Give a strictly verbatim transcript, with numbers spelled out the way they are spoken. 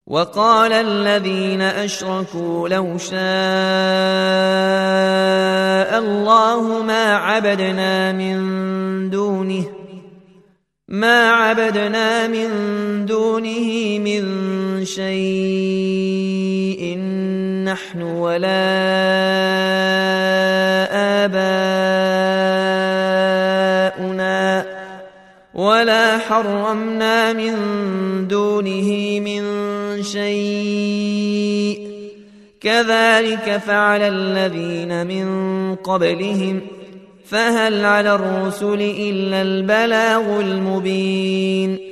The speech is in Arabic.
وقال الذين أشركوا لو شاء الله ما عبدنا من دونه ما عبدنا من دونه من شيء نحن ولا آباؤنا ولا حرمنا من دونه من شيء كذلك فعل الذين من قبلهم فهل على الرسل إلا البلاغ المبين